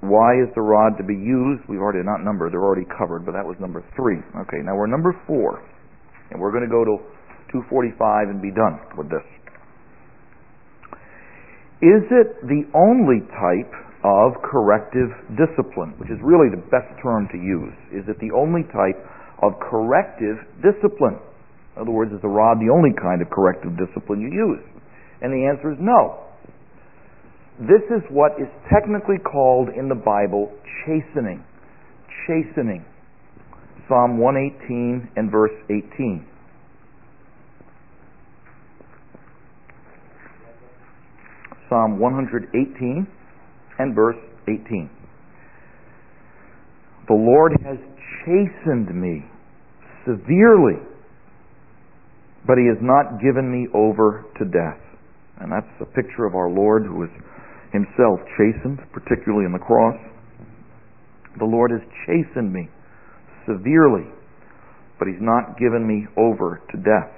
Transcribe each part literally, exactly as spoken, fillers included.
Why is the rod to be used? We've already, not numbered, they're already covered, but that was number three. Okay, now we're number four, and we're going to go to two forty-five and be done with this. Is it the only type of corrective discipline, which is really the best term to use? Is it the only type of corrective discipline? In other words, is the rod the only kind of corrective discipline you use? And the answer is no. This is what is technically called in the Bible chastening. Chastening. Psalm one eighteen and verse eighteen. Psalm one eighteen and verse eighteen. The Lord has chastened me severely, but He has not given me over to death. And that's a picture of our Lord, who was Himself chastened, particularly in the cross. The Lord has chastened me severely, but He's not given me over to death.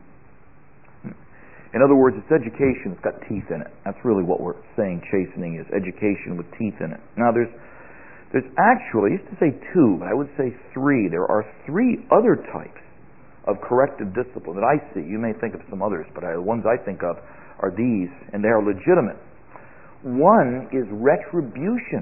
In other words, it's education. It's got teeth in it. That's really what we're saying chastening is, education with teeth in it. Now, there's there's actually, I used to say two, but I would say three. There are three other types of corrective discipline that I see. You may think of some others, but I, the ones I think of are these, and they are legitimate. One is retribution.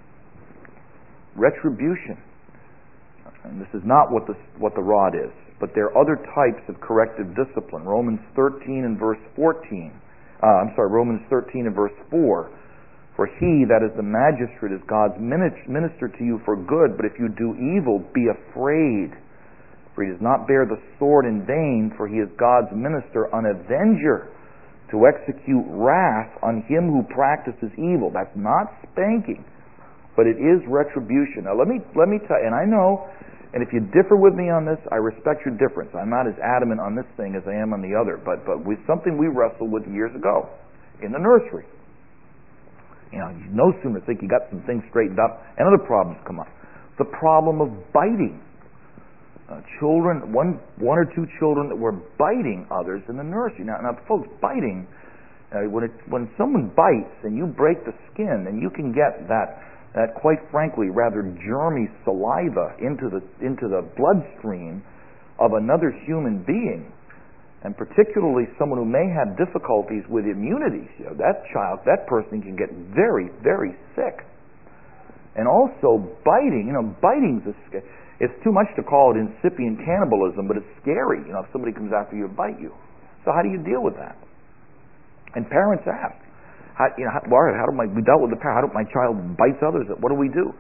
Retribution. And this is not what the, what the rod is, but there are other types of corrective discipline. Romans thirteen and verse fourteen. Uh, I'm sorry, Romans thirteen and verse four. For he, that is the magistrate, is God's minister to you for good, but if you do evil, be afraid. For he does not bear the sword in vain, for he is God's minister, an avenger, to execute wrath on him who practices evil. That's not spanking, but it is retribution. Now let me let me tell you, and I know, and if you differ with me on this, I respect your difference. I'm not as adamant on this thing as I am on the other, but but with something we wrestled with years ago in the nursery. You know, you no sooner think you got some things straightened up, and other problems come up. The problem of biting. Uh, children, one one or two children that were biting others in the nursery. Now, now folks, biting, uh, when it, when someone bites and you break the skin, and you can get that that quite frankly rather germy saliva into the into the bloodstream of another human being, and particularly someone who may have difficulties with immunity. You know, that child, that person can get very, very sick. And also biting. You know, biting's a It's too much to call it incipient cannibalism, but it's scary, you know, if somebody comes after you to bite you. So how do you deal with that? And parents ask, how, you know, how, how do my, we dealt with the parent, how do my child bites others? What do we do?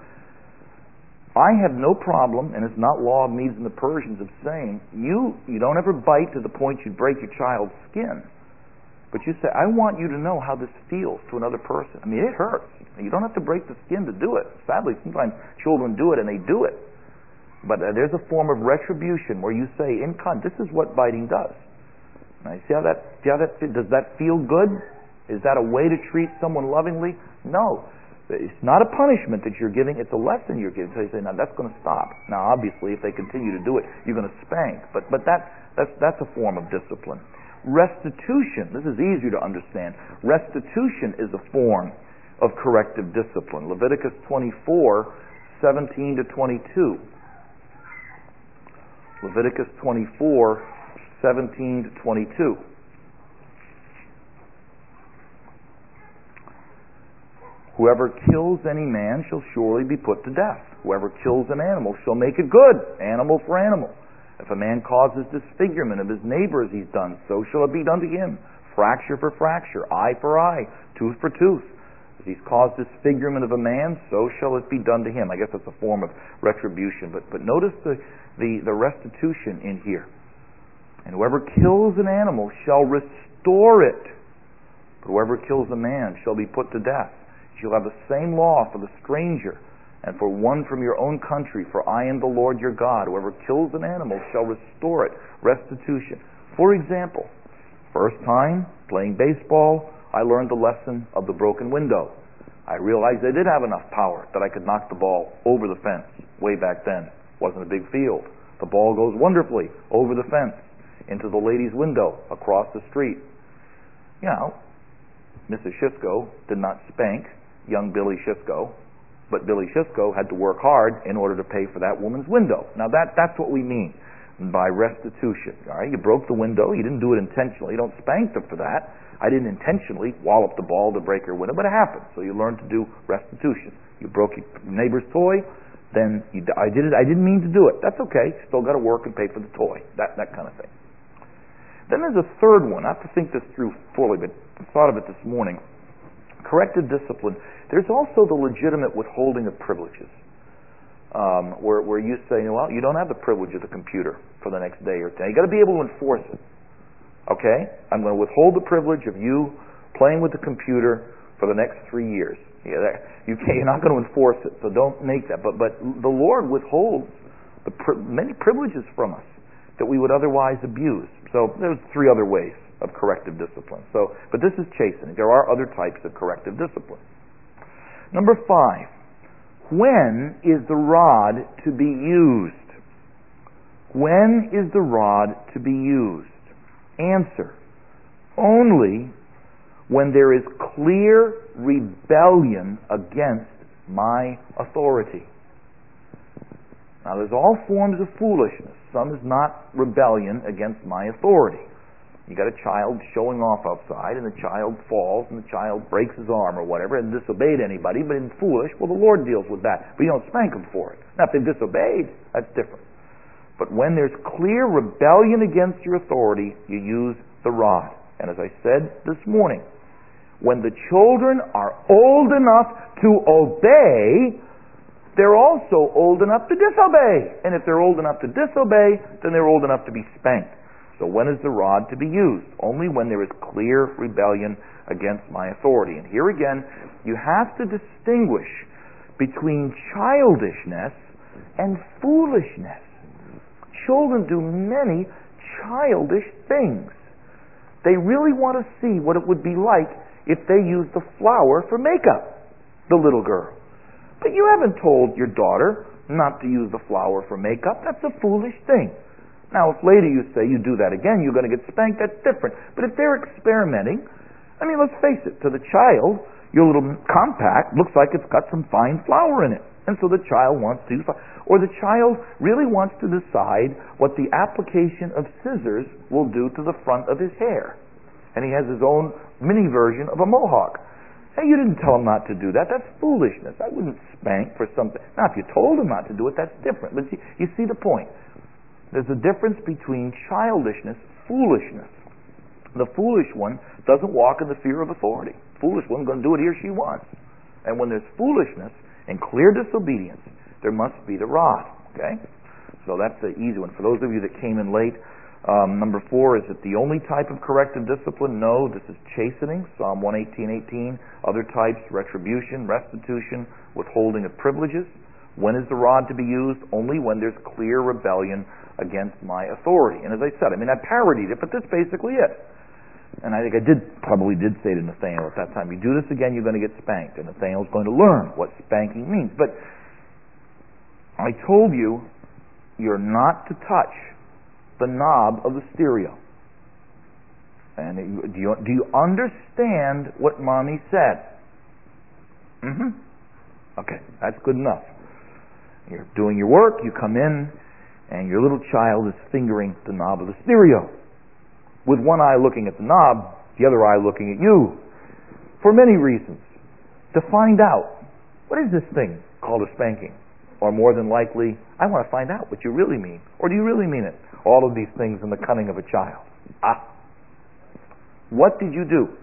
I have no problem, and it's not law of Medes and the Persians, of saying, you, you don't ever bite to the point you break your child's skin. But you say, I want you to know how this feels to another person. I mean, it hurts. You don't have to break the skin to do it. Sadly, sometimes children do it, and they do it. But uh, there's a form of retribution where you say, in con, this is what biting does. Now, you see how that, see how that, does that feel good? Is that a way to treat someone lovingly? No. It's not a punishment that you're giving, it's a lesson you're giving. So you say, now that's going to stop. Now, obviously, if they continue to do it, you're going to spank. But, but that, that's, that's a form of discipline. Restitution, this is easier to understand. Restitution is a form of corrective discipline. Leviticus twenty-four, seventeen to twenty-two. Leviticus twenty-four, seventeen to twenty-two. Whoever kills any man shall surely be put to death. Whoever kills an animal shall make it good, animal for animal. If a man causes disfigurement of his neighbor as he's done, so shall it be done to him. Fracture for fracture, eye for eye, tooth for tooth. If he's caused disfigurement of a man, so shall it be done to him. I guess that's a form of retribution. But but notice the, the, the restitution in here. And whoever kills an animal shall restore it. But whoever kills a man shall be put to death. You'll have the same law for the stranger and for one from your own country, for I am the Lord your God. Whoever kills an animal shall restore it. Restitution. For example, first time playing baseball, I learned the lesson of the broken window. I realized I did have enough power that I could knock the ball over the fence. Way back then, wasn't a big field. The ball goes wonderfully over the fence into the lady's window across the street. You know, Missus Schisko did not spank young Billy Schisko but Billy Shisco had to work hard in order to pay for that woman's window. Now that that's what we mean by restitution. All right, you broke the window. You didn't do it intentionally. You don't spank them for that. I didn't intentionally wallop the ball to break her window, but it happened. So you learn to do restitution. You broke your neighbor's toy, then you, I did it. I didn't mean to do it. That's okay. Still got to work and pay for the toy. That that kind of thing. Then there's a third one. I have to think this through fully, but I thought of it this morning. Corrective discipline. There's also the legitimate withholding of privileges, um, where where you say, well, you don't have the privilege of the computer for the next day or ten. You got to be able to enforce it. Okay, I'm going to withhold the privilege of you playing with the computer for the next three years. Yeah, that, you can't, you're not going to enforce it, so don't make that. But but the Lord withholds the pri- many privileges from us that we would otherwise abuse. So there's three other ways of corrective discipline. So, but this is chastening. There are other types of corrective discipline. Number five, when is the rod to be used? When is the rod to be used? Answer, only when there is clear rebellion against my authority. Now there's all forms of foolishness. Some is not rebellion against my authority. You got a child showing off outside, and the child falls, and the child breaks his arm or whatever, and disobeyed anybody, but isn't foolish. Well, the Lord deals with that, but you don't spank them for it. Now, if they've disobeyed, that's different. But when there's clear rebellion against your authority, you use the rod. And as I said this morning, when the children are old enough to obey, they're also old enough to disobey. And if they're old enough to disobey, then they're old enough to be spanked. So when is the rod to be used? Only when there is clear rebellion against my authority. And here again, you have to distinguish between childishness and foolishness. Children do many childish things. They really want to see what it would be like if they used the flour for makeup, the little girl. But you haven't told your daughter not to use the flour for makeup. That's a foolish thing. Now, if later you say you do that again, you're going to get spanked, that's different. But if they're experimenting, I mean, let's face it, to the child, your little compact looks like it's got some fine flour in it. And so the child wants to use flour. Or the child really wants to decide what the application of scissors will do to the front of his hair. And he has his own mini version of a mohawk. Hey, you didn't tell him not to do that. That's foolishness. I wouldn't spank for something. Now, if you told him not to do it, that's different. But you, you see the point. There's a difference between childishness, foolishness. The foolish one doesn't walk in the fear of authority. Foolish one's going to do what he or she wants. And when there's foolishness and clear disobedience, there must be the rod. Okay? So that's the easy one. For those of you that came in late, um, number four, is it the only type of corrective discipline? No, this is chastening, Psalm one eighteen eighteen. Other types, retribution, restitution, withholding of privileges. When is the rod to be used? Only when there's clear rebellion against my authority. And as I said, I mean, I parodied it, but that's basically it. And I think I did probably did say to Nathaniel at that time, you do this again, you're going to get spanked. And Nathaniel's going to learn what spanking means. But I told you, you're not to touch the knob of the stereo. And it, do you do you understand what Mommy said? Mm-hmm. Okay, that's good enough. You're doing your work, you come in, and your little child is fingering the knob of the stereo, with one eye looking at the knob, the other eye looking at you, for many reasons. To find out, what is this thing called a spanking? Or more than likely, I want to find out what you really mean. Or do you really mean it? All of these things in the cunning of a child. Ah. What did you do?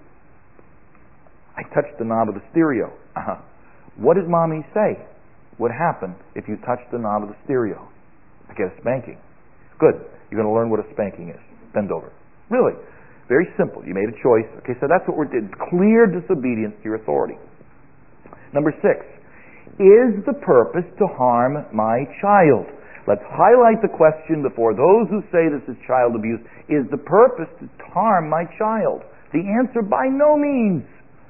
I touched the knob of the stereo. Uh-huh. What did Mommy say would happen if you touched the knob of the stereo? I get a spanking. Good. You're going to learn what a spanking is. Bend over. Really. Very simple. You made a choice. Okay, so that's what we're doing. Clear disobedience to your authority. Number six. Is the purpose to harm my child? Let's highlight the question before those who say this is child abuse. Is the purpose to harm my child? The answer, by no means.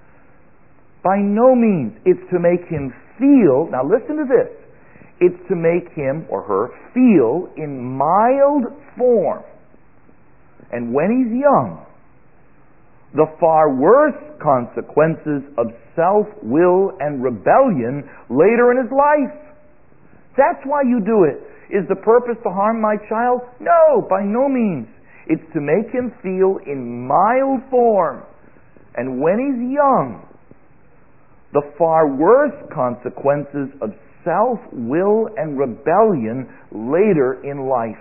By no means. It's to make him feel, now listen to this, it's to make him or her feel in mild form. And when he's young, the far worse consequences of self-will and rebellion later in his life. That's why you do it. Is the purpose to harm my child? No, by no means. It's to make him feel in mild form. And when he's young, the far worse consequences of self-will and rebellion later in life.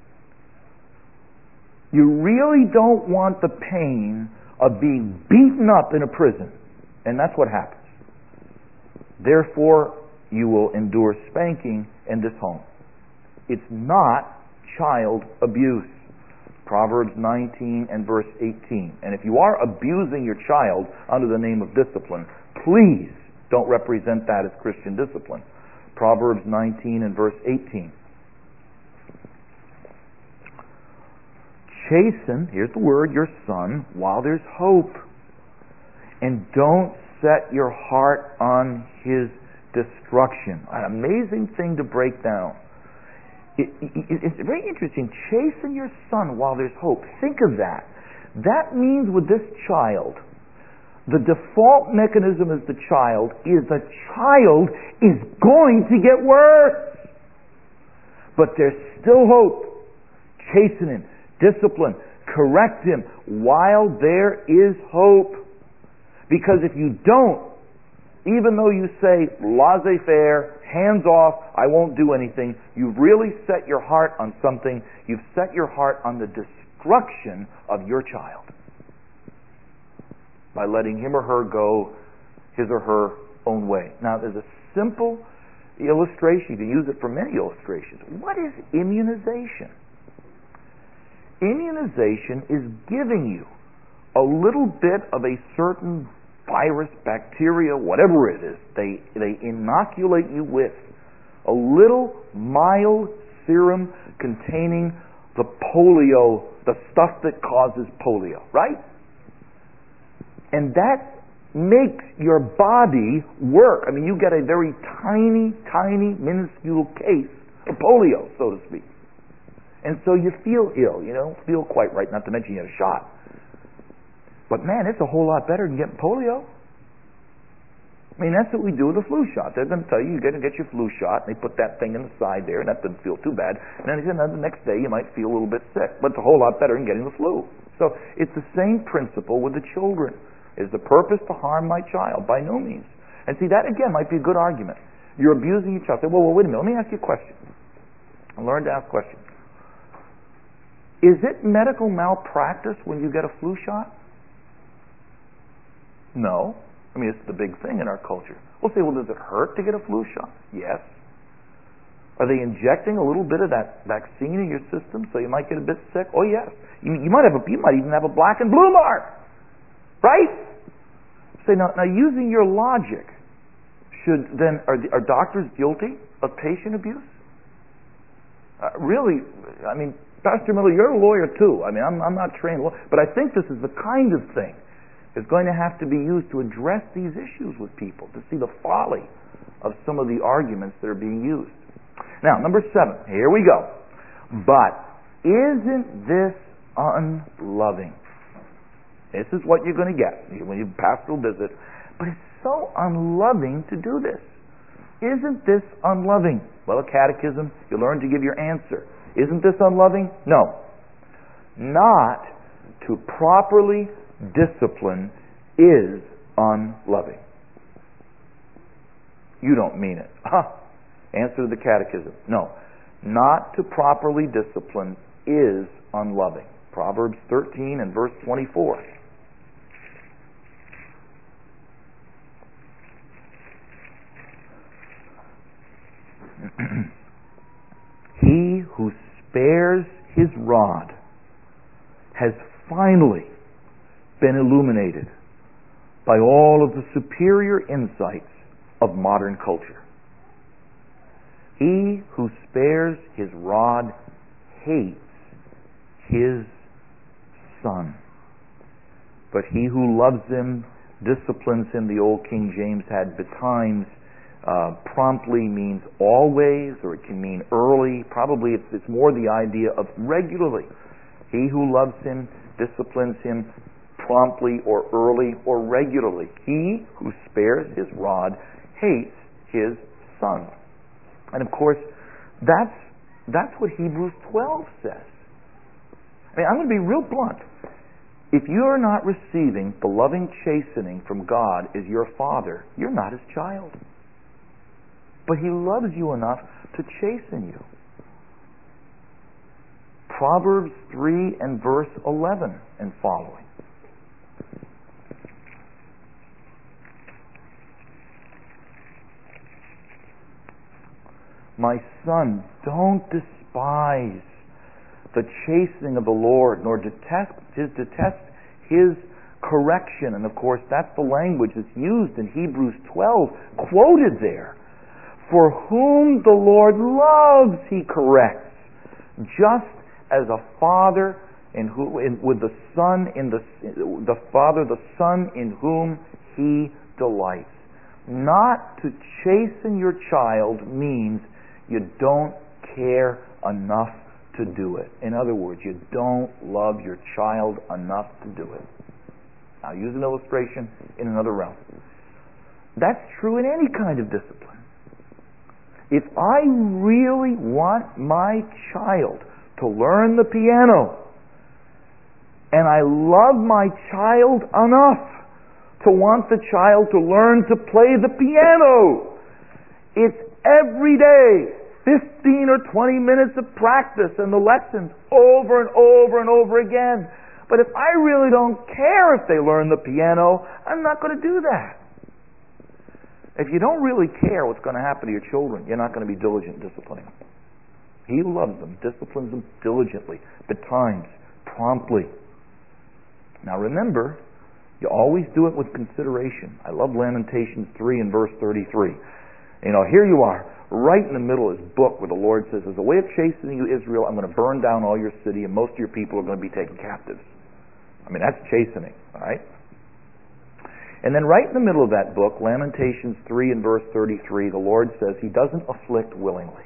You really don't want the pain of being beaten up in a prison. And that's what happens. Therefore, you will endure spanking in this home. It's not child abuse. Proverbs nineteen and verse eighteen. And if you are abusing your child under the name of discipline, please don't represent that as Christian discipline. Proverbs nineteen and verse eighteen. Chasten, here's the word, your son, while there's hope. And don't set your heart on his destruction. An amazing thing to break down. It, it, it's very interesting. Chasten your son while there's hope. Think of that. That means with this child, the default mechanism of the child is the child is going to get worse. But there's still hope. Chasten him, discipline, correct him while there is hope. Because if you don't, even though you say laissez-faire, hands off, I won't do anything, you've really set your heart on something. You've set your heart on the destruction of your child by letting him or her go his or her own way. Now, there's a simple illustration. You can use it for many illustrations. What is immunization? Immunization is giving you a little bit of a certain virus, bacteria, whatever it is, they, they inoculate you with a little mild serum containing the polio, the stuff that causes polio, right? And that makes your body work. I mean, you get a very tiny, tiny, minuscule case of polio, so to speak. And so you feel ill, you know, feel quite right, not to mention you had a shot. But man, it's a whole lot better than getting polio. I mean, that's what we do with the flu shot. They're going to tell you, you're going to get your flu shot, and they put that thing in the side there, and that doesn't feel too bad. And then the next day you might feel a little bit sick, but it's a whole lot better than getting the flu. So it's the same principle with the children. Is the purpose to harm my child? By no means. And see, that again might be a good argument. You're abusing your child. Say, well, well, wait a minute, let me ask you a question. I learned to ask questions. Is it medical malpractice when you get a flu shot? No. I mean, it's the big thing in our culture. We'll say, well, does it hurt to get a flu shot? Yes. Are they injecting a little bit of that vaccine in your system so you might get a bit sick? Oh, yes. You, you might have a, you might even have a black and blue mark, right? Say now, now using your logic, should then are, are doctors guilty of patient abuse? Uh, really, I mean, Pastor Miller, you're a lawyer too. I mean, I'm, I'm not trained, but I think this is the kind of thing is going to have to be used to address these issues with people, to see the folly of some of the arguments that are being used. Now, number seven, here we go. But isn't this unloving? This is what you're going to get when you pastoral visit. But it's so unloving to do this. Isn't this unloving? Well, a catechism, you learn to give your answer. Isn't this unloving? No. Not to properly discipline is unloving. You don't mean it. Huh. Answer to the catechism. No. Not to properly discipline is unloving. Proverbs thirteen and verse twenty-four. He who spares his rod has finally been illuminated by all of the superior insights of modern culture. He who spares his rod hates his son, but he who loves him disciplines him. The old King James had betimes. Uh, promptly means always, or it can mean early. Probably it's, it's more the idea of regularly. He who loves him disciplines him promptly or early or regularly. He who spares his rod hates his son. And of course, that's that's what Hebrews twelve says. I mean, I'm going to be real blunt. If you are not receiving the loving chastening from God as your father, you're not his child. But he loves you enough to chasten you. Proverbs three and verse eleven and following. My son, don't despise the chastening of the Lord, nor detest his, detest his correction. And of course, that's the language that's used in Hebrews twelve, quoted there. For whom the Lord loves, he corrects, just as a father in who, in, with the son in the the father, the son in whom he delights. Not to chasten your child means you don't care enough to do it. In other words, you don't love your child enough to do it. I'll use an illustration in another realm. That's true in any kind of discipline. If I really want my child to learn the piano, and I love my child enough to want the child to learn to play the piano, it's every day, fifteen or twenty minutes of practice and the lessons over and over and over again. But if I really don't care if they learn the piano, I'm not going to do that. If you don't really care what's going to happen to your children, you're not going to be diligent in disciplining them. He loves them, disciplines them diligently, betimes, promptly. Now remember, you always do it with consideration. I love Lamentations three and verse thirty-three. You know, here you are, right in the middle of this book where the Lord says, as a way of chastening you, Israel, I'm going to burn down all your city and most of your people are going to be taken captives. I mean, that's chastening, all right? And then right in the middle of that book, Lamentations three and verse thirty-three, the Lord says he doesn't afflict willingly.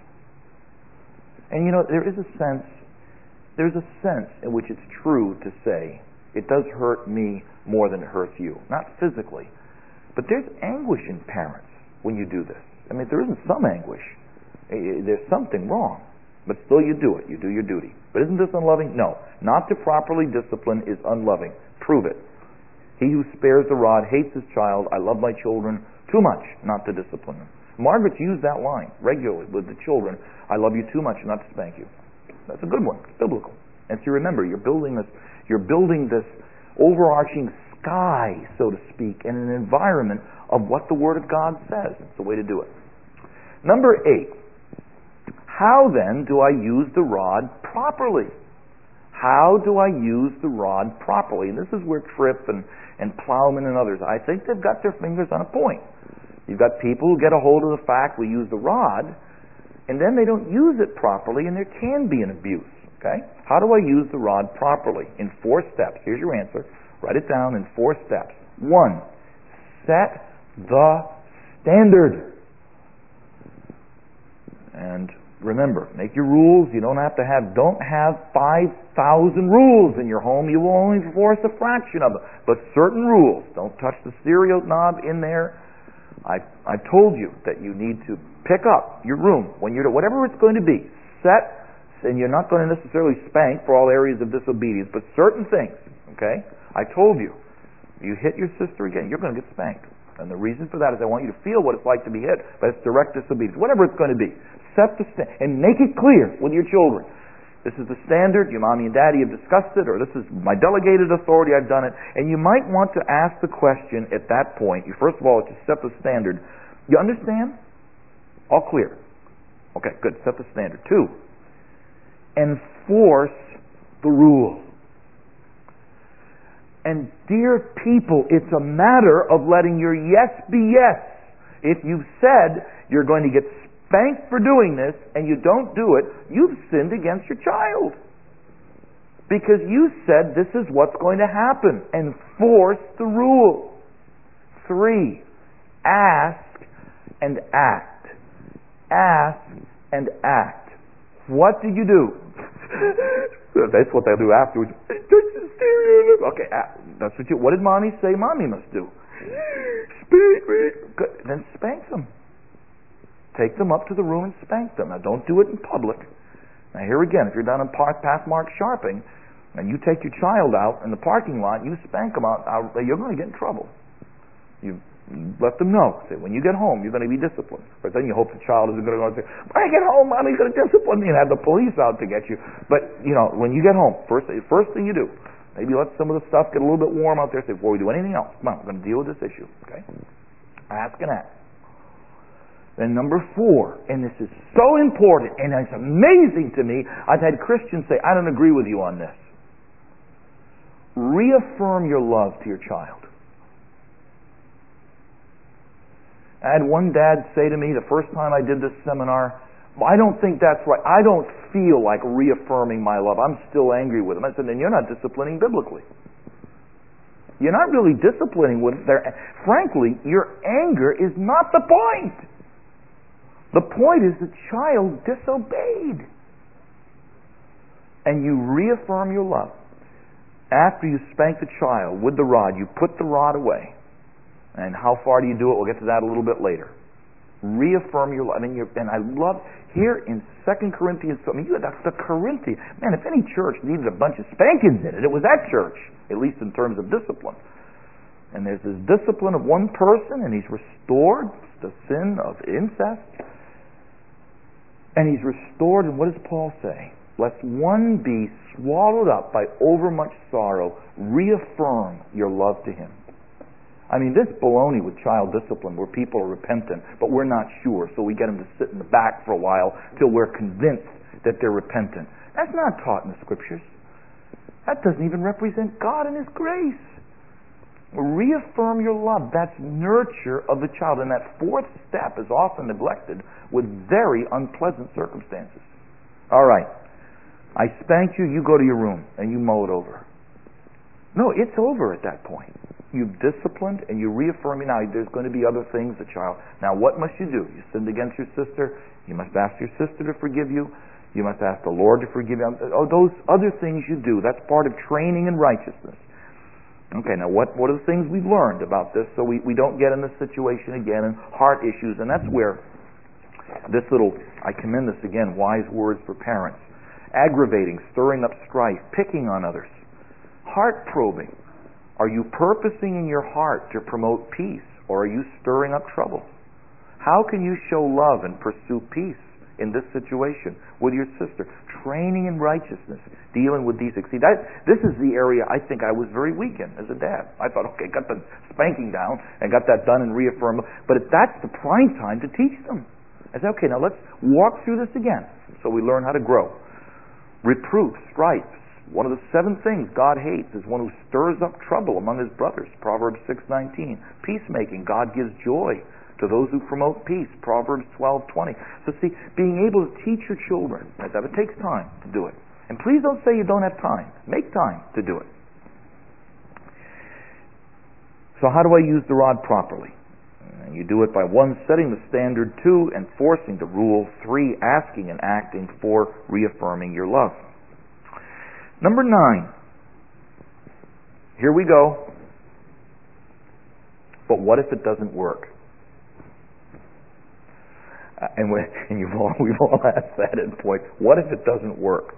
And you know, there is a sense, there's a sense in which it's true to say, it does hurt me more than it hurts you. Not physically, but there's anguish in parents when you do this. I mean, if there isn't some anguish, there's something wrong. But still you do it. You do your duty. But isn't this unloving? No. Not to properly discipline is unloving. Prove it. He who spares the rod hates his child. I love my children too much not to discipline them. Margaret's used that line regularly with the children. I love you too much not to spank you. That's a good one. It's biblical. And so you remember, you're building this, you're building this overarching sky, so to speak, and an environment of what the Word of God says. It's the way to do it. Number eight. How then do I use the rod properly? How do I use the rod properly? And this is where Tripp and, and Plowman and others, I think they've got their fingers on a point. You've got people who get a hold of the fact we use the rod, and then they don't use it properly, and there can be an abuse. Okay? How do I use the rod properly? In four steps. Here's your answer. Write it down in four steps. One, set the standard. And remember, make your rules. You don't have to have, don't have five thousand rules in your home. You will only enforce a fraction of them. But certain rules. Don't touch the stereo knob in there. I, I've told you that you need to pick up your room when you're, whatever it's going to be, set, and you're not going to necessarily spank for all areas of disobedience, but certain things, okay? I told you, you hit your sister again, you're going to get spanked. And the reason for that is I want you to feel what it's like to be hit, but it's direct disobedience, whatever it's going to be. Set the sta- and make it clear with your children. This is the standard, your mommy and daddy have discussed it, or this is my delegated authority, I've done it. And you might want to ask the question at that point, you first of all, to set the standard. You understand? All clear. Okay, good, set the standard. Two, enforce the rule. And dear people, it's a matter of letting your yes be yes. If you've said you're going to get spanked for doing this and you don't do it, you've sinned against your child. Because you said this is what's going to happen. Enforce the rule. Three, ask and act. Ask and act. What did you do? That's what they'll do afterwards. Okay, That's what you. What did mommy say mommy must do? Spank me. Good. Then spank them. Take them up to the room and spank them. Now don't do it in public. Now here again, if you're down in Park Pathmark shopping, and you take your child out in the parking lot, you spank them out, out you're going to get in trouble. You let them know. Say, when you get home, you're going to be disciplined. But then you hope the child isn't going to go and say, when I get home, mommy's going to discipline me and have the police out to get you. But, you know, when you get home, first first thing you do, maybe let some of the stuff get a little bit warm out there. Say, before we do anything else, come on, we're going to deal with this issue. Okay? Ask and act. Then number four, and this is so important, and it's amazing to me, I've had Christians say, I don't agree with you on this. Reaffirm your love to your child. I had one dad say to me the first time I did this seminar, I don't think that's right. I don't feel like reaffirming my love. I'm still angry with him. I said, then you're not disciplining biblically. You're not really disciplining with their... Frankly, your anger is not the point. The point is the child disobeyed. And you reaffirm your love. After you spank the child with the rod, you put the rod away. And how far do you do it? We'll get to that a little bit later. Reaffirm your love. I mean, you're, and I love here in Second Corinthians. I mean, you, that's the Corinthians. Man, if any church needed a bunch of spankings in it, it was that church. At least in terms of discipline. And there's this discipline of one person, and he's restored the sin of incest. And he's restored, and what does Paul say? Lest one be swallowed up by overmuch sorrow, reaffirm your love to him. I mean, this baloney with child discipline where people are repentant, but we're not sure, so we get them to sit in the back for a while till we're convinced that they're repentant. That's not taught in the Scriptures. That doesn't even represent God and His grace. Reaffirm your love. That's nurture of the child. And that fourth step is often neglected with very unpleasant circumstances. All right. I spanked you, you go to your room, and you mow it over. No, it's over at that point. You've disciplined and you reaffirm it. Now, there's going to be other things, the child. Now, what must you do? You sinned against your sister. You must ask your sister to forgive you. You must ask the Lord to forgive you. Oh, those other things you do. That's part of training in righteousness. Okay, now what, what are the things we've learned about this so we, we don't get in this situation again and heart issues? And that's where this little, I commend this again, wise words for parents. Aggravating, stirring up strife, picking on others. Heart probing. Are you purposing in your heart to promote peace, or are you stirring up trouble? How can you show love and pursue peace in this situation with your sister? Training in righteousness, dealing with these. See, that, this is the area I think I was very weak in as a dad. I thought, okay, got the spanking down and got that done and reaffirmed. But if that's the prime time to teach them. I said, okay, now let's walk through this again so we learn how to grow. Reproof, strife. One of the seven things God hates is one who stirs up trouble among his brothers. Proverbs six nineteen. Peacemaking. God gives joy to those who promote peace. Proverbs twelve twenty. So see, being able to teach your children, right, that it takes time to do it. And please don't say you don't have time. Make time to do it. So how do I use the rod properly? And you do it by one, setting the standard; two, enforcing the rule; three, asking and acting; four, reaffirming your love. Number nine. Here we go. But what if it doesn't work? Uh, and, we, and you've all, we've all asked that at point. What if it doesn't work?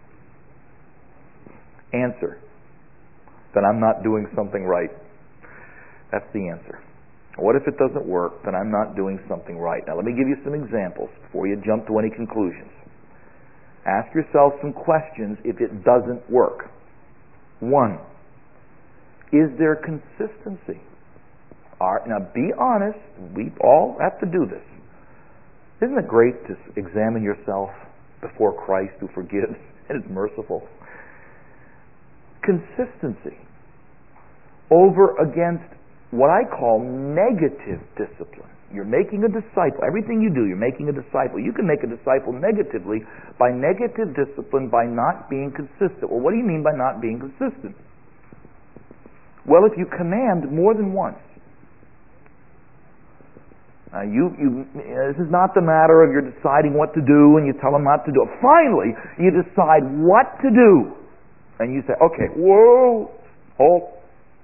Answer. Then I'm not doing something right. That's the answer. What if it doesn't work? Then I'm not doing something right. Now let me give you some examples before you jump to any conclusions. Ask yourself some questions if it doesn't work. One, is there consistency? All right, now be honest. We all have to do this. Isn't it great to examine yourself before Christ who forgives and is merciful? Consistency over against what I call negative discipline. You're making a disciple. Everything you do, you're making a disciple. You can make a disciple negatively by negative discipline, by not being consistent. Well, what do you mean by not being consistent? Well, if you command more than once. Now, you, you, this is not the matter of you're deciding what to do and you tell them not to do it. Finally, you decide what to do. And you say, okay, whoa, halt.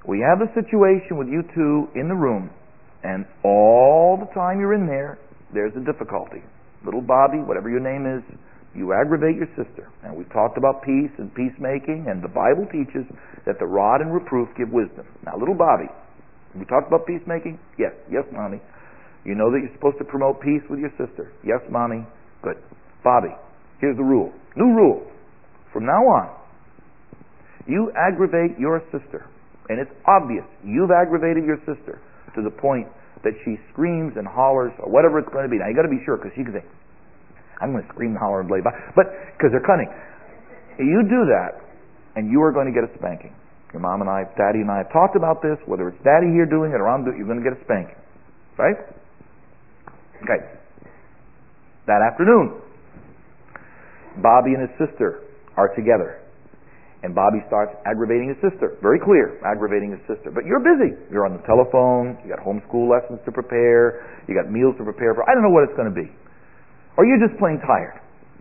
We have a situation with you two in the room, and all the time you're in there, there's a difficulty. Little Bobby, whatever your name is, you aggravate your sister. And we've talked about peace and peacemaking, and the Bible teaches that the rod and reproof give wisdom. Now, little Bobby, we talked about peacemaking? Yes. Yes, Mommy. You know that you're supposed to promote peace with your sister? Yes, Mommy. Good. Bobby, here's the rule. New rule. From now on, you aggravate your sister, and it's obvious you've aggravated your sister to the point that she screams and hollers or whatever it's going to be. Now, you got to be sure, because she can say, I'm going to scream and holler and blame, but because they're cunning. You do that, and you are going to get a spanking. Your mom and I, Daddy and I have talked about this. Whether it's Daddy here doing it or I'm doing it, you're going to get a spanking. Right? Okay. That afternoon, Bobby and his sister are together. And Bobby starts aggravating his sister. Very clear, aggravating his sister. But you're busy. You're on the telephone. You got homeschool lessons to prepare. You got meals to prepare for. I don't know what it's going to be. Or you're just plain tired.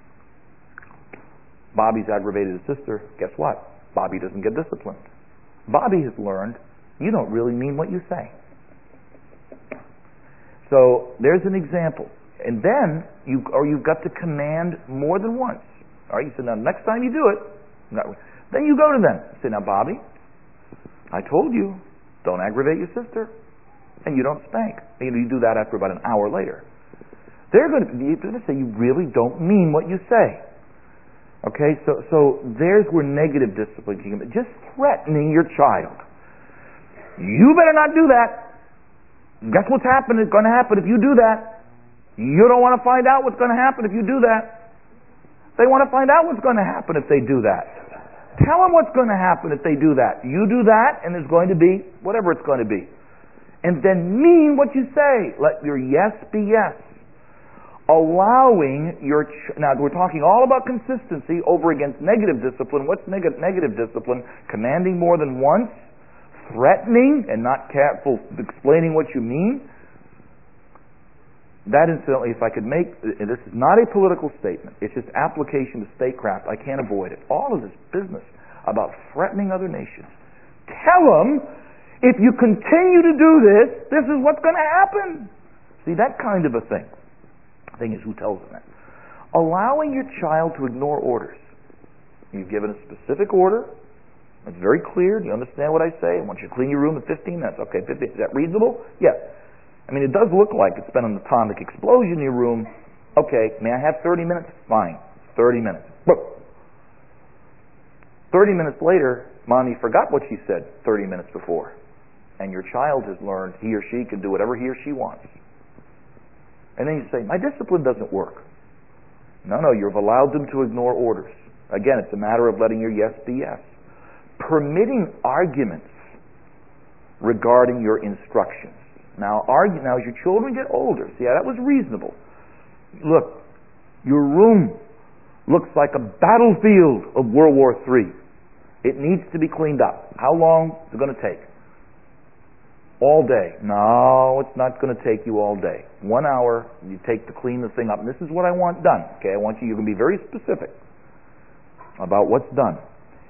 Bobby's aggravated his sister. Guess what? Bobby doesn't get disciplined. Bobby has learned you don't really mean what you say. So there's an example. And then, you or you've got to command more than once. All right, you say, now next time you do it, then you go to them. You say, now Bobby, I told you, don't aggravate your sister. And you don't spank. And you do that after about an hour later. They're going to, you're going to say, you really don't mean what you say. Okay, so so there's where negative discipline can come in. Just threatening your child. You better not do that. Guess what's happening? It's going to happen if you do that. You don't want to find out what's going to happen if you do that. They want to find out what's going to happen if they do that. Tell them what's going to happen if they do that. You do that, and there's going to be whatever it's going to be. And then mean what you say. Let your yes be yes. Allowing your... Ch- now, we're talking all about consistency over against negative discipline. What's neg- negative discipline? Commanding more than once. Threatening and not careful explaining what you mean. That, incidentally, if I could make... This is not a political statement. It's just application to statecraft. I can't avoid it. All of this business about threatening other nations. Tell them, if you continue to do this, this is what's going to happen. See, that kind of a thing. The thing is, who tells them that? Allowing your child to ignore orders. You've given a specific order. It's very clear. Do you understand what I say? I want you to clean your room in fifteen minutes. Okay, fifteen. Is that reasonable? Yeah. I mean, it does look like it's been an atomic explosion in your room. Okay, may I have thirty minutes? Fine. thirty minutes. thirty minutes later, Mommy forgot what she said thirty minutes before. And your child has learned he or she can do whatever he or she wants. And then you say, my discipline doesn't work. No, no, you've allowed them to ignore orders. Again, it's a matter of letting your yes be yes. Permitting arguments regarding your instructions. Now, argue, now, as your children get older, see, yeah, that was reasonable. Look, your room looks like a battlefield of World War Three. It needs to be cleaned up. How long is it going to take? All day. No, it's not going to take you all day. One hour you take to clean the thing up. And this is what I want done. Okay, I want you, you can be very specific about what's done.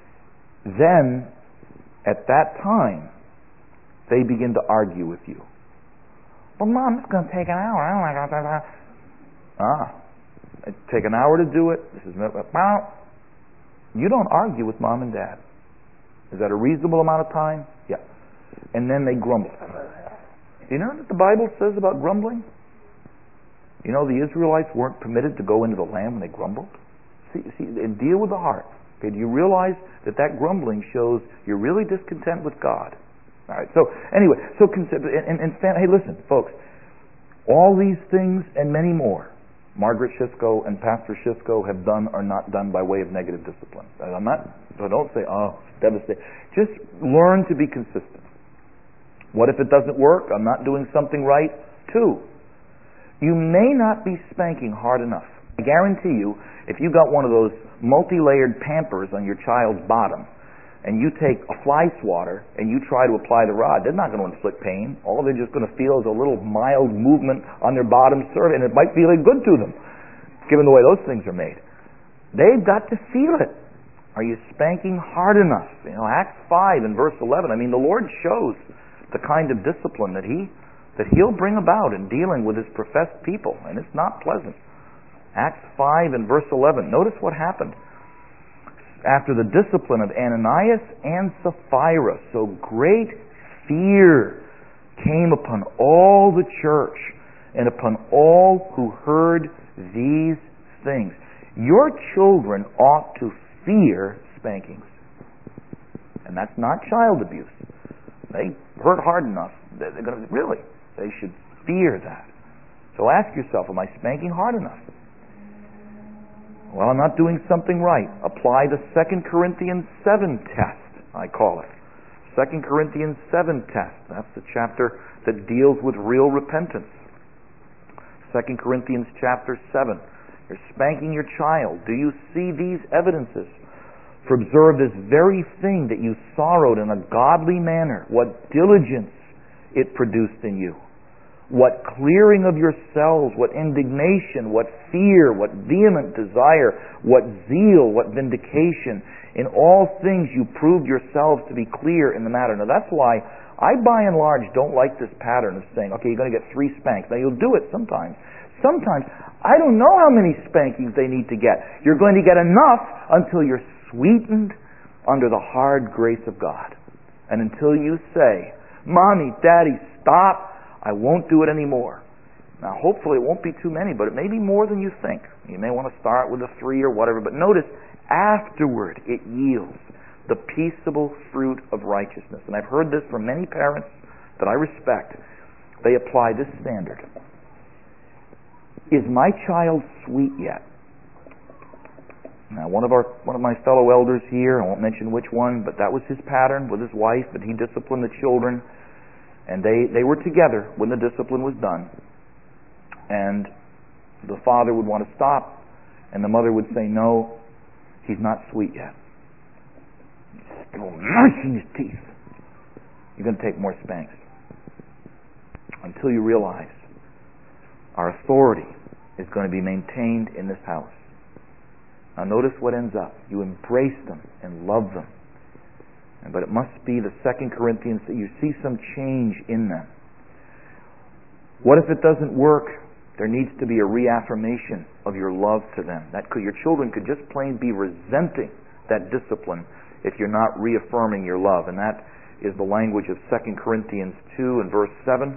Then, at that time, they begin to argue with you. Well, Mom, it's going to take an hour. Oh my God. Ah, it take an hour to do it. This is well. You don't argue with Mom and Dad. Is that a reasonable amount of time? Yeah. And then they grumble. You know what the Bible says about grumbling? You know the Israelites weren't permitted to go into the land when they grumbled. See, see, and deal with the heart. Okay, do you realize that that grumbling shows you're really discontent with God? All right. So anyway, so consider and, and, and hey, listen, folks. All these things and many more, Margaret Shisco and Pastor Shisco have done or not done by way of negative discipline. I'm not. So don't say, oh, it's devastating. Just learn to be consistent. What if it doesn't work? I'm not doing something right. Two, you may not be spanking hard enough. I guarantee you, if you got one of those multi-layered Pampers on your child's bottom, and you take a fly swatter and you try to apply the rod, they're not going to inflict pain. All they're just going to feel is a little mild movement on their bottom surface, and it might feel good to them, given the way those things are made. They've got to feel it. Are you spanking hard enough? You know, Acts five and verse eleven. I mean, the Lord shows the kind of discipline that He that He'll bring about in dealing with His professed people, and it's not pleasant. Acts five and verse eleven. Notice what happened. After the discipline of Ananias and Sapphira, so great fear came upon all the church and upon all who heard these things. Your children ought to fear spankings. And that's not child abuse. They hurt hard enough. They're going to, really, they should fear that. So ask yourself, am I spanking hard enough? Well, I'm not doing something right. Apply the Second Corinthians seven test, I call it. Second Corinthians seven test. That's the chapter that deals with real repentance. Second Corinthians chapter seven. You're spanking your child. Do you see these evidences? For observe this very thing that you sorrowed in a godly manner, what diligence it produced in you. What clearing of yourselves, what indignation, what fear, what vehement desire, what zeal, what vindication. In all things you proved yourselves to be clear in the matter. Now that's why I by and large don't like this pattern of saying, okay, you're going to get three spanks. Now you'll do it sometimes. Sometimes, I don't know how many spankings they need to get. You're going to get enough until you're sweetened under the hard grace of God. And until you say, Mommy, Daddy, stop. I won't do it anymore. Now, hopefully it won't be too many, but it may be more than you think. You may want to start with a three or whatever, but notice, afterward it yields the peaceable fruit of righteousness. And I've heard this from many parents that I respect. They apply this standard. Is my child sweet yet? Now, one of our one of my fellow elders here, I won't mention which one, but that was his pattern with his wife, but he disciplined the children, and they, they were together when the discipline was done. And the father would want to stop, and the mother would say, no, he's not sweet yet. Still gnashing his teeth. You're going to take more spanks. Until you realize our authority is going to be maintained in this house. Now notice what ends up. You embrace them and love them. But it must be the Second Corinthians that you see some change in them. What if it doesn't work? There needs to be a reaffirmation of your love to them. That could, your children could just plain be resenting that discipline if you're not reaffirming your love. And that is the language of Second Corinthians two and verse seven.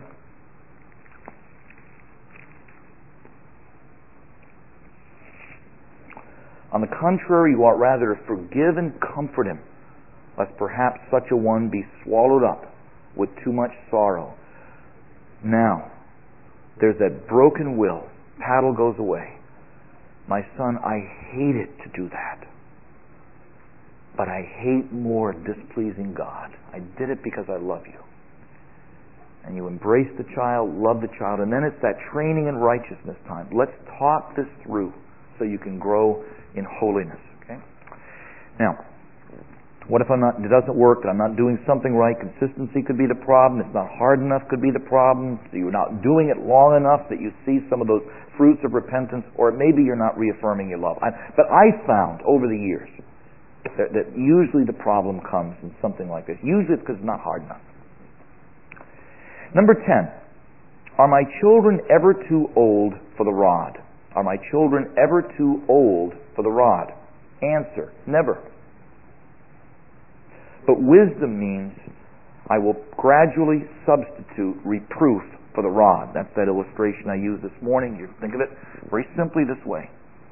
On the contrary, you ought rather to forgive and comfort him, lest perhaps such a one be swallowed up with too much sorrow. Now, there's that broken will. Paddle goes away. My son, I hate it to do that. But I hate more displeasing God. I did it because I love you. And you embrace the child, love the child, and then it's that training in righteousness time. Let's talk this through so you can grow in holiness. Okay? Now, what if I'm not, it doesn't work, that I'm not doing something right? Consistency could be the problem. It's not hard enough could be the problem. So you're not doing it long enough that you see some of those fruits of repentance, or maybe you're not reaffirming your love. I, but I found over the years that, that usually the problem comes in something like this. Usually it's because it's not hard enough. Number ten, are my children ever too old for the rod? Are my children ever too old for the rod? Answer, never. But wisdom means I will gradually substitute reproof for the rod. That's that illustration I used this morning. You think of it very simply this way.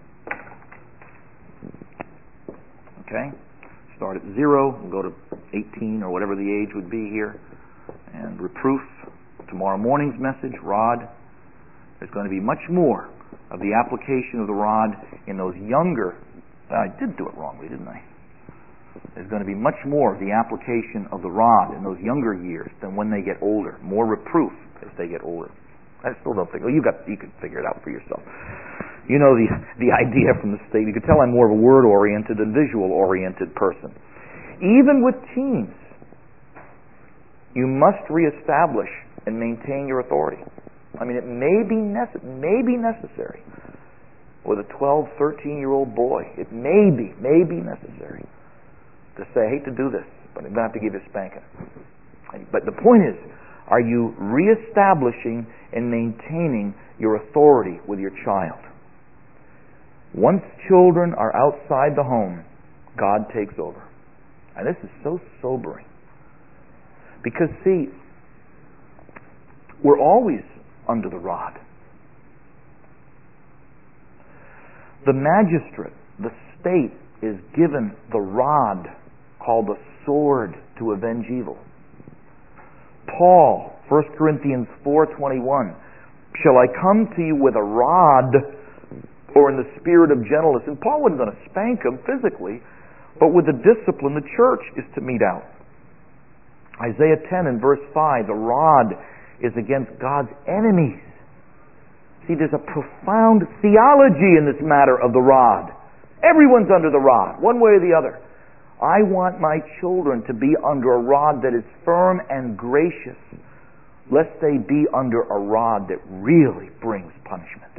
Okay? Start at zero and go to eighteen or whatever the age would be here. And reproof. Tomorrow morning's message, rod. There's going to be much more of the application of the rod in those younger. I did do it wrongly, didn't I? There's going to be much more of the application of the rod in those younger years than when they get older. More reproof as they get older. I still don't think. Well, you got you can figure it out for yourself. You know the the idea from the statement. You can tell I'm more of a word-oriented than visual-oriented person. Even with teens, you must reestablish and maintain your authority. I mean, it may be, nece- may be necessary with a twelve, thirteen-year-old boy, it may be, may be necessary to say, I hate to do this, but I'm going to have to give you a spanking. But the point is, are you reestablishing and maintaining your authority with your child? Once children are outside the home, God takes over. And this is so sobering. Because, see, we're always under the rod. The magistrate, the state, is given the rod called the sword to avenge evil. Paul, First Corinthians four twenty-one, shall I come to you with a rod or in the spirit of gentleness? And Paul wasn't going to spank him physically, but with the discipline the church is to mete out. Isaiah ten and verse five, the rod is against God's enemies. See, there's a profound theology in this matter of the rod. Everyone's under the rod, one way or the other. I want my children to be under a rod that is firm and gracious, lest they be under a rod that really brings punishment.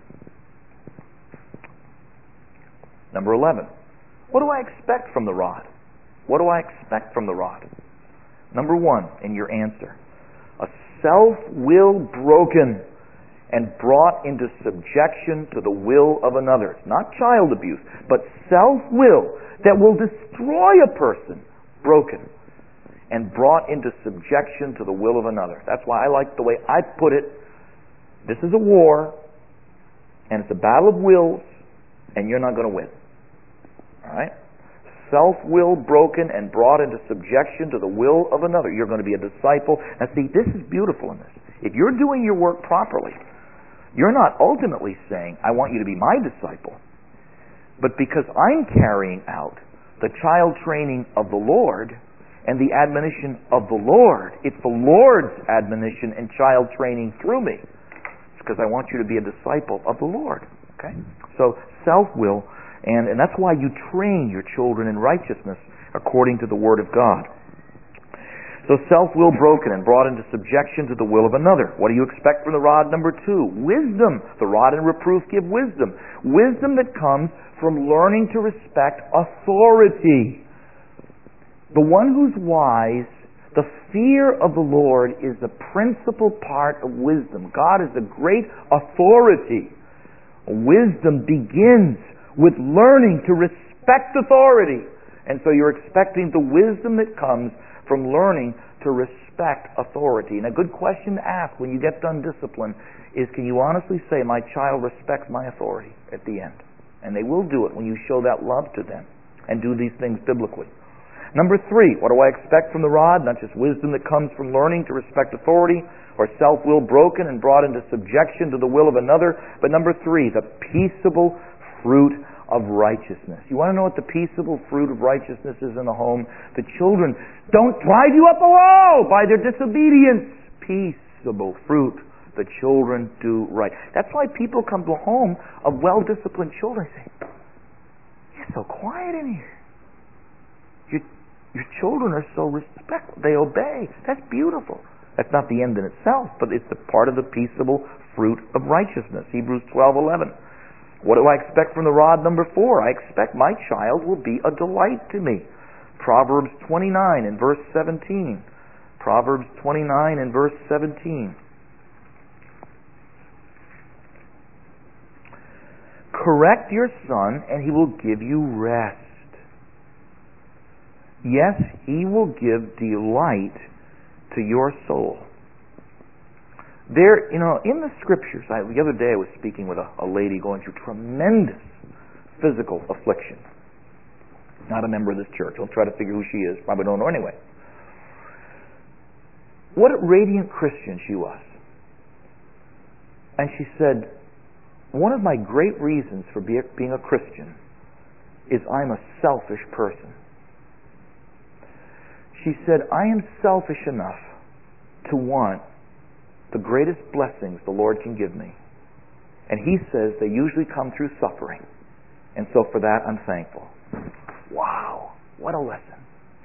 Number eleven. What do I expect from the rod? What do I expect from the rod? Number one, in your answer, a self-will broken and brought into subjection to the will of another. It's not child abuse, but self-will that will destroy a person, broken and brought into subjection to the will of another. That's why I like the way I put it. This is a war, and it's a battle of wills, and you're not going to win. All right? Self-will broken and brought into subjection to the will of another. You're going to be a disciple. Now see, this is beautiful in this. If you're doing your work properly, you're not ultimately saying, I want you to be my disciple. But because I'm carrying out the child training of the Lord and the admonition of the Lord, it's the Lord's admonition and child training through me. It's because I want you to be a disciple of the Lord. Okay? So self-will, and, and that's why you train your children in righteousness according to the Word of God. So self-will broken and brought into subjection to the will of another. What do you expect from the rod? Number two, wisdom. The rod and reproof give wisdom. Wisdom that comes from learning to respect authority. The one who's wise, the fear of the Lord is the principal part of wisdom. God is a great authority. Wisdom begins with learning to respect authority. And so you're expecting the wisdom that comes from learning to respect authority. And a good question to ask when you get done discipline is, can you honestly say, my child respects my authority at the end? And they will do it when you show that love to them and do these things biblically. Number three, what do I expect from the rod? Not just wisdom that comes from learning to respect authority or self-will broken and brought into subjection to the will of another, but number three, the peaceable fruit of righteousness. You want to know what the peaceable fruit of righteousness is in the home? The children don't drive you up a wall by their disobedience. Peaceable fruit. The children do right. That's why people come to a home of well-disciplined children and say, you're so quiet in here. Your, your children are so respectful. They obey. That's beautiful. That's not the end in itself, but it's the part of the peaceable fruit of righteousness. Hebrews twelve eleven. What do I expect from the rod? Number four, I expect my child will be a delight to me. Proverbs twenty-nine and verse seventeen. Proverbs twenty-nine and verse seventeen. Correct your son, and he will give you rest. Yes, he will give delight to your soul. There, you know, in the Scriptures, I, the other day I was speaking with a, a lady going through tremendous physical affliction. Not a member of this church. I'll try to figure who she is. Probably don't know anyway. What a radiant Christian she was. And she said, one of my great reasons for be, being a Christian is I'm a selfish person. She said, I am selfish enough to want the greatest blessings the Lord can give me. And He says they usually come through suffering. And so for that, I'm thankful. Wow, what a lesson.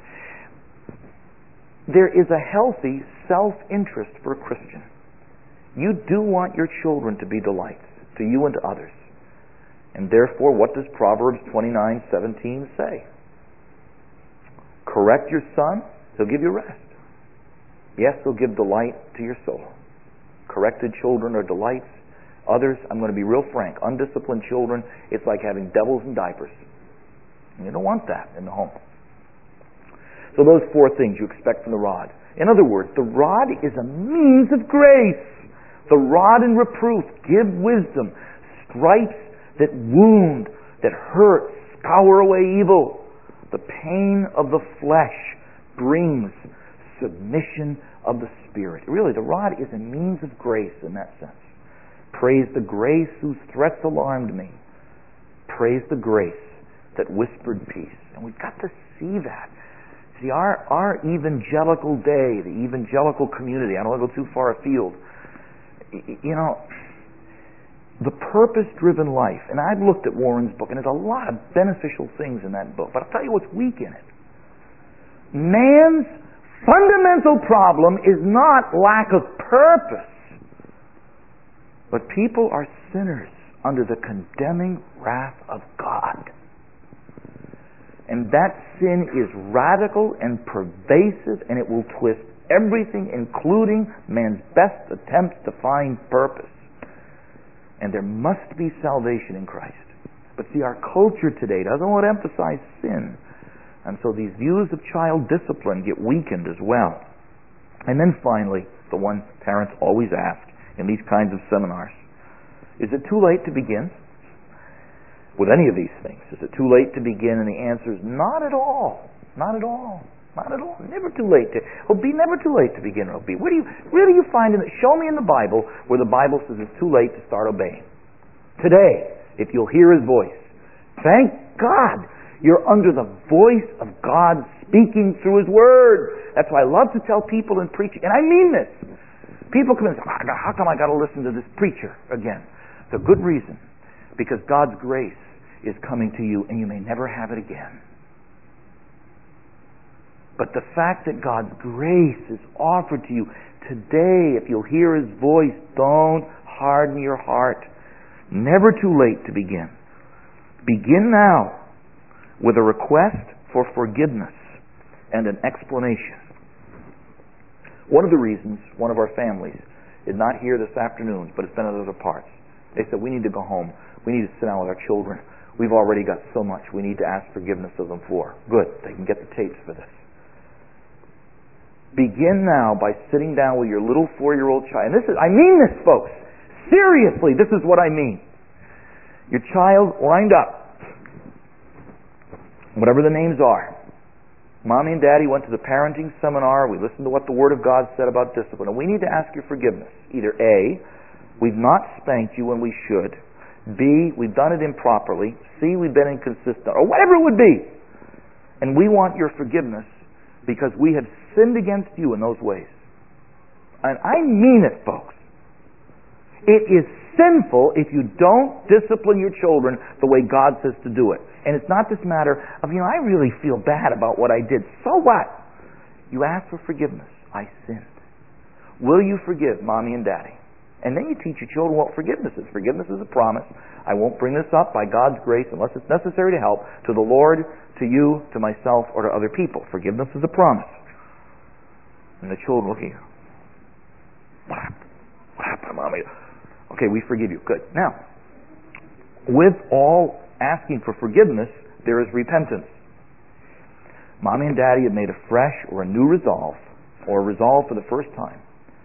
There is a healthy self-interest for a Christian. You do want your children to be delights to you and to others. And therefore, what does Proverbs twenty-nine seventeen say? Correct your son, he'll give you rest. Yes, he'll give delight to your soul. Corrected children are delights. Others, I'm going to be real frank, undisciplined children, it's like having devils in diapers. And you don't want that in the home. So those four things you expect from the rod. In other words, the rod is a means of grace. The rod and reproof give wisdom. Stripes that wound, that hurt, scour away evil. The pain of the flesh brings submission of the spirit. Really, the rod is a means of grace in that sense. Praise the grace whose threats alarmed me. Praise the grace that whispered peace. And we've got to see that. See, our, our evangelical day, the evangelical community, I don't want to go too far afield, you know, the purpose-driven life, and I've looked at Warren's book, and there's a lot of beneficial things in that book, but I'll tell you what's weak in it. Man's fundamental problem is not lack of purpose, but people are sinners under the condemning wrath of God. And that sin is radical and pervasive, and it will twist everything, including man's best attempts to find purpose. And there must be salvation in Christ. But see, our culture today doesn't want to emphasize sin. And so these views of child discipline get weakened as well. And then finally, the one parents always ask in these kinds of seminars, is it too late to begin with any of these things? Is it too late to begin? And the answer is not at all. Not at all. Not at all. Never too late to. It'll be never too late to begin. It'll be. Where do you where do you find in it? Show me in the Bible where the Bible says it's too late to start obeying. Today, if you'll hear His voice, thank God you're under the voice of God speaking through His Word. That's why I love to tell people in preaching, and I mean this. People come in and say, "How come I got to listen to this preacher again?" The good reason, because God's grace is coming to you, and you may never have it again. But the fact that God's grace is offered to you today, if you'll hear His voice, don't harden your heart. Never too late to begin. Begin now with a request for forgiveness and an explanation. One of the reasons one of our families is not here this afternoon, but it's been at other parts. They said, we need to go home. We need to sit down with our children. We've already got so much we need to ask forgiveness of them for. Good. They can get the tapes for this. Begin now by sitting down with your little four-year-old child. And this is, I mean this, folks. Seriously, this is what I mean. Your child lined up. Whatever the names are. Mommy and Daddy went to the parenting seminar. We listened to what the Word of God said about discipline. And we need to ask your forgiveness. Either A, we've not spanked you when we should. B, we've done it improperly. C, we've been inconsistent. Or whatever it would be. And we want your forgiveness because we have sinned against you in those ways. And I mean it, folks. It is sinful if you don't discipline your children the way God says to do it. And it's not this matter of, you know, I really feel bad about what I did. So what? You ask for forgiveness. I sinned. Will you forgive Mommy and Daddy? And then you teach your children what forgiveness is. Forgiveness is a promise. I won't bring this up by God's grace unless it's necessary to help to the Lord, to you, to myself, or to other people. Forgiveness is a promise. And the children look at you. What happened? What happened, Mommy? Okay, we forgive you. Good. Now, with all asking for forgiveness, there is repentance. Mommy and Daddy have made a fresh or a new resolve, or a resolve for the first time.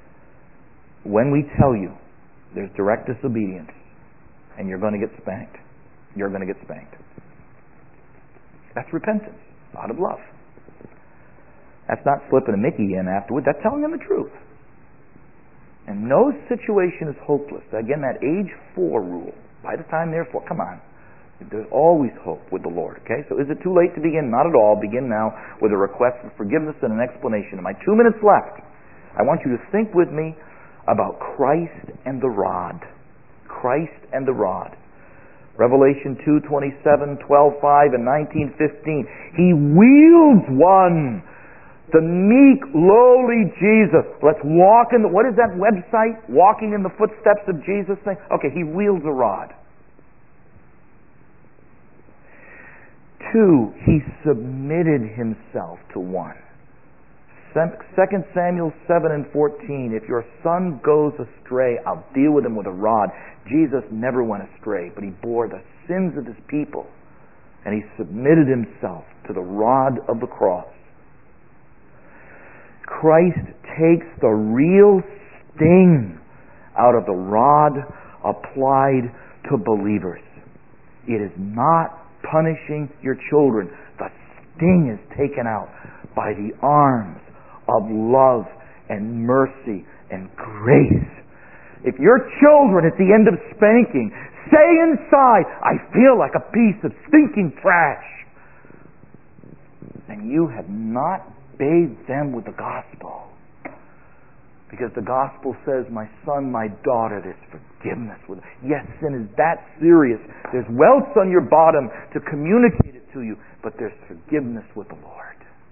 When we tell you there's direct disobedience and you're going to get spanked, you're going to get spanked. That's repentance, out of love. That's not slipping a Mickey in afterward. That's telling them the truth. And no situation is hopeless. Again, that age four rule. By the time they're four, come on. There's always hope with the Lord. Okay? So is it too late to begin? Not at all. Begin now with a request for forgiveness and an explanation. In my two minutes left, I want you to think with me about Christ and the rod. Christ and the rod. Revelation two twenty-seven, twelve five, and nineteen fifteen. He wields one. The meek, lowly Jesus. Let's walk in the, what is that website? Walking in the footsteps of Jesus thing? Okay, He wields a rod. two, he submitted himself to one. Second Samuel seven and fourteen, if your son goes astray, I'll deal with him with a rod. Jesus never went astray, but he bore the sins of his people, and he submitted himself to the rod of the cross. Christ takes the real sting out of the rod applied to believers. It is not punishing your children. The sting is taken out by the arms of love and mercy and grace. If your children at the end of spanking say inside, I feel like a piece of stinking trash, then you have not bathed them with the gospel. Because the gospel says, my son, my daughter, there's forgiveness with it. Yes, sin is that serious. There's welts on your bottom to communicate it to you, but there's forgiveness with the Lord.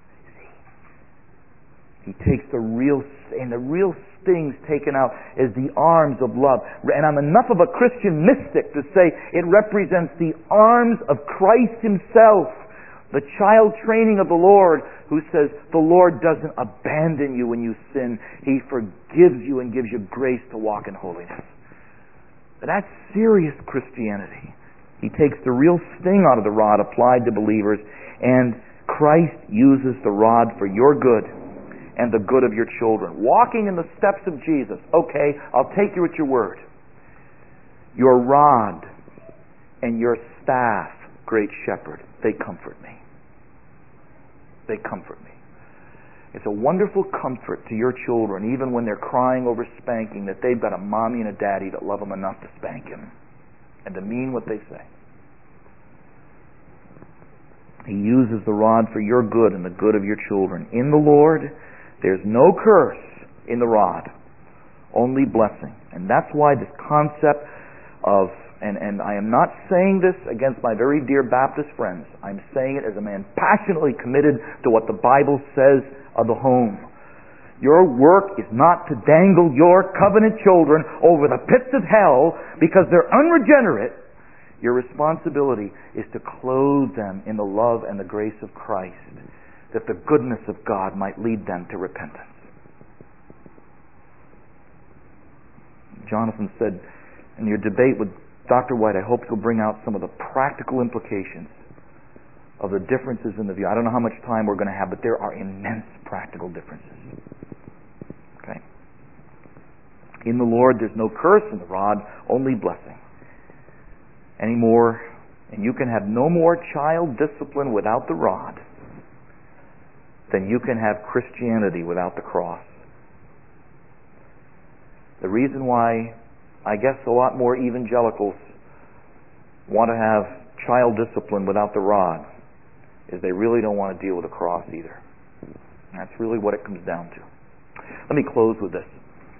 He takes the real, and the real sting's taken out as the arms of love. And I'm enough of a Christian mystic to say it represents the arms of Christ himself. The child training of the Lord, who says the Lord doesn't abandon you when you sin. He forgives you and gives you grace to walk in holiness. But that's serious Christianity. He takes the real sting out of the rod applied to believers, and Christ uses the rod for your good and the good of your children. Walking in the steps of Jesus. Okay, I'll take you at your word. Your rod and your staff, great shepherd, they comfort me. They comfort me. It's a wonderful comfort to your children, even when they're crying over spanking, that they've got a mommy and a daddy that love them enough to spank him and to mean what they say. He uses the rod for your good and the good of your children. In the Lord, there's no curse in the rod, only blessing. And that's why this concept of, and, and I am not saying this against my very dear Baptist friends. I'm saying it as a man passionately committed to what the Bible says of the home. Your work is not to dangle your covenant children over the pits of hell because they're unregenerate. Your responsibility is to clothe them in the love and the grace of Christ, that the goodness of God might lead them to repentance. Jonathan said, in your debate with Doctor White, I hope you'll bring out some of the practical implications of the differences in the view. I don't know how much time we're going to have, but there are immense practical differences. Okay? In the Lord, there's no curse in the rod, only blessing. Anymore, and you can have no more child discipline without the rod than you can have Christianity without the cross. The reason why I guess a lot more evangelicals want to have child discipline without the rod is they really don't want to deal with the cross either. That's really what it comes down to. Let me close with this.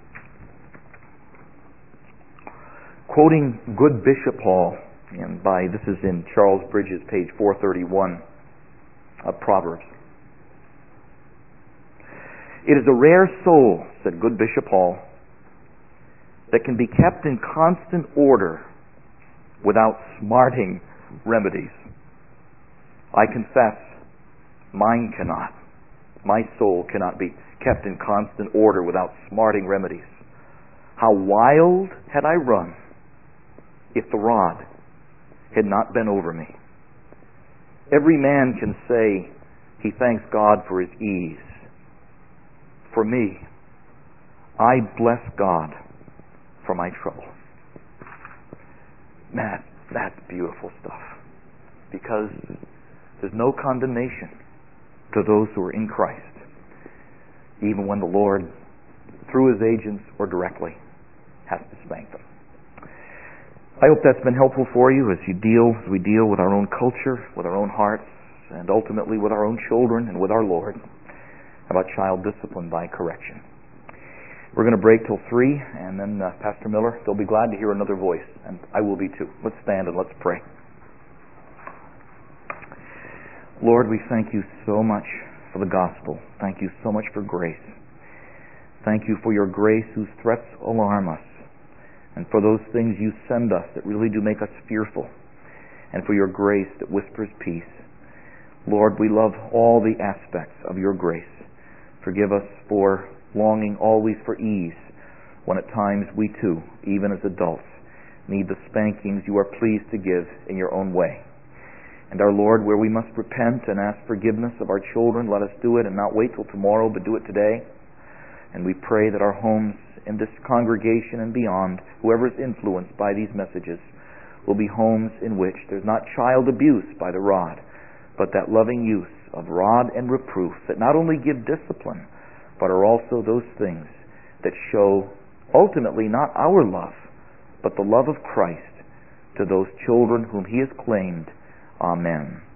Quoting good Bishop Hall, and by this is in Charles Bridges, page four thirty-one of Proverbs. It is a rare soul, said good Bishop Hall, that can be kept in constant order without smarting remedies. I confess, mine cannot. My soul cannot be kept in constant order without smarting remedies. How wild had I run if the rod had not been over me. Every man can say he thanks God for his ease. For me, I bless God for my trouble. Man, that's beautiful stuff. Because there's no condemnation to those who are in Christ, even when the Lord, through his agents or directly, has to spank them. I hope that's been helpful for you as you deal, as we deal with our own culture, with our own hearts, and ultimately with our own children and with our Lord about child discipline by correction. We're going to break till three, and then uh, Pastor Miller, they'll be glad to hear another voice, and I will be too. Let's stand and let's pray. Lord, we thank you so much for the gospel. Thank you so much for grace. Thank you for your grace whose threats alarm us, and for those things you send us that really do make us fearful, and for your grace that whispers peace. Lord, we love all the aspects of your grace. Forgive us for longing always for ease, when at times we too, even as adults, need the spankings you are pleased to give in your own way. And our Lord, where we must repent and ask forgiveness of our children, let us do it and not wait till tomorrow, but do it today. And we pray that our homes in this congregation and beyond, whoever is influenced by these messages, will be homes in which there's not child abuse by the rod, but that loving use of rod and reproof that not only give discipline, but are also those things that show ultimately not our love, but the love of Christ to those children whom He has claimed. Amen.